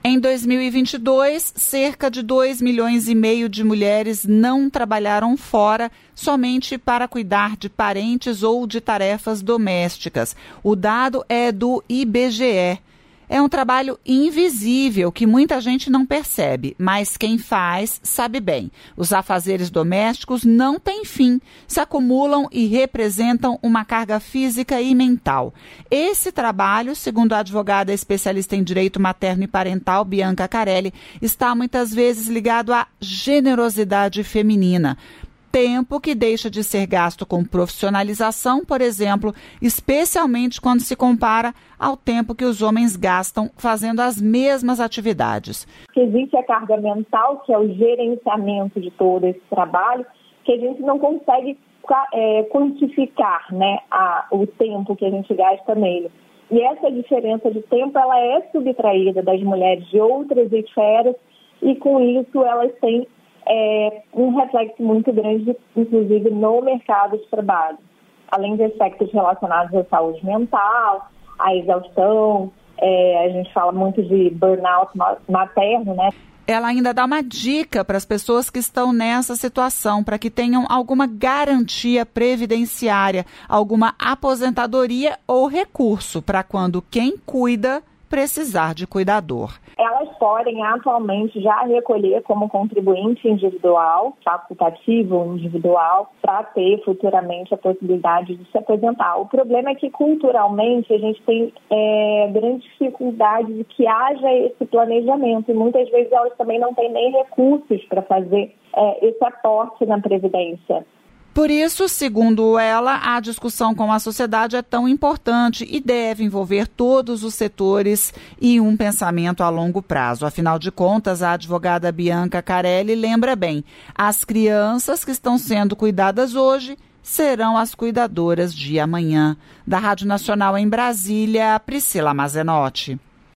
Em 2022, cerca de 2,5 milhões de mulheres não trabalharam fora somente para cuidar de parentes ou de tarefas domésticas. O dado é do IBGE. É um trabalho invisível que muita gente não percebe, mas quem faz sabe bem. Os afazeres domésticos não têm fim, se acumulam e representam uma carga física e mental. Esse trabalho, segundo a advogada especialista em direito materno e parental, Bianca Carelli, está muitas vezes ligado à generosidade feminina. Tempo que deixa de ser gasto com profissionalização, por exemplo, especialmente quando se compara ao tempo que os homens gastam fazendo as mesmas atividades. Existe a carga mental, que é o gerenciamento de todo esse trabalho, que a gente não consegue quantificar, né, o tempo que a gente gasta nele. E essa diferença de tempo ela é subtraída das mulheres de outras esferas e, com isso, elas têm um reflexo muito grande, inclusive, no mercado de trabalho. Além de aspectos relacionados à saúde mental, à exaustão, a gente fala muito de burnout materno, né? Ela ainda dá uma dica para as pessoas que estão nessa situação, para que tenham alguma garantia previdenciária, alguma aposentadoria ou recurso para quando quem cuida precisar de cuidador. Elas podem atualmente já recolher como contribuinte individual, facultativo individual, para ter futuramente a possibilidade de se aposentar. O problema é que culturalmente a gente tem grande dificuldade de que haja esse planejamento e muitas vezes elas também não têm nem recursos para fazer esse aporte na Previdência. Por isso, segundo ela, a discussão com a sociedade é tão importante e deve envolver todos os setores e um pensamento a longo prazo. Afinal de contas, a advogada Bianca Carelli lembra bem, as crianças que estão sendo cuidadas hoje serão as cuidadoras de amanhã. Da Rádio Nacional em Brasília, Priscila Mazenotti.